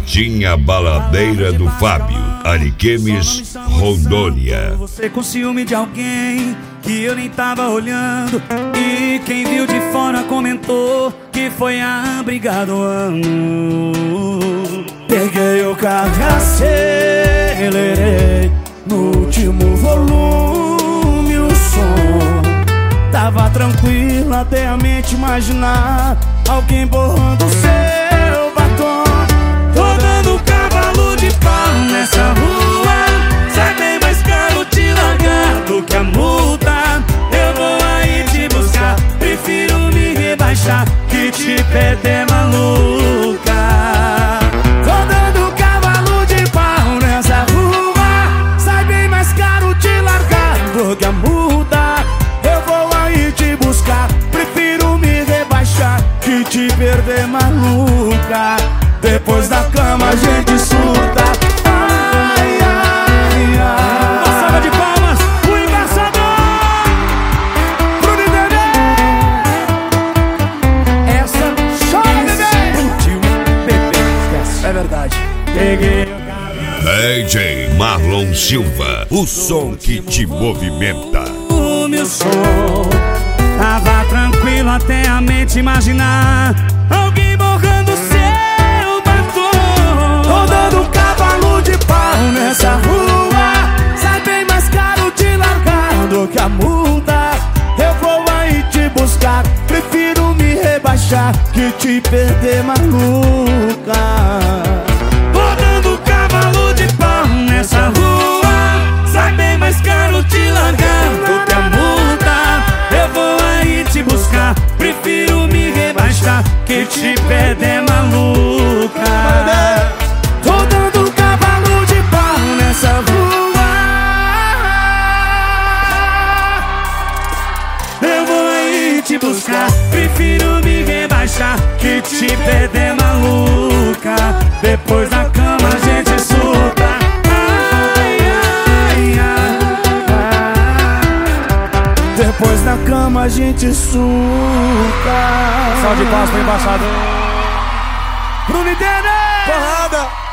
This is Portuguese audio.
Pitinha Baladeira do Fábio, Ariquemes, Rondônia. Você com ciúme de alguém que eu nem tava olhando, e quem viu de fora comentou que foi a briga do ano. Peguei o carro e acelerei no último volume o som. Tava tranquilo até a mente imaginar alguém borrando seu batom. Tô dando cavalo de pau nessa rua, sai bem mais caro te largar do que a multa. Eu vou aí te buscar, prefiro me rebaixar que te perder, maluca. Tô dando cavalo de pau nessa rua, sai bem mais caro te largar do que a multa. Eu vou aí te buscar, prefiro me rebaixar que te perder, maluca. Depois da cama a gente surta. Ai, ai, ai. Uma salva de palmas, o embaixador pro Nidene. Essa chora, bebê. Explodiu, bebê, esquece, é verdade. Peguei DJ Marlon Silva, o som que te movimenta. o meu som. Tava tranquilo até a mente imaginar alguém borrando seu batom. Tô dando um cavalo de pau nessa rua, sai bem mais caro te largar do que a multa. Eu vou aí te buscar, prefiro me rebaixar que te perder, maluca. Tô dando cavalo de pau nessa rua, sai bem mais caro te largar do que a multa. Eu vou aí te buscar, prefiro me rebaixar que te perder, maluca. Tô dando cavalo de pau nessa rua, eu vou aí te buscar, prefiro me rebaixar que te perder, maluca. Depois da cama a gente surta. Ai, ai, ai. Depois da cama a gente surta. Salve de palmas pro embaixador. Pro Nidene! Porrada!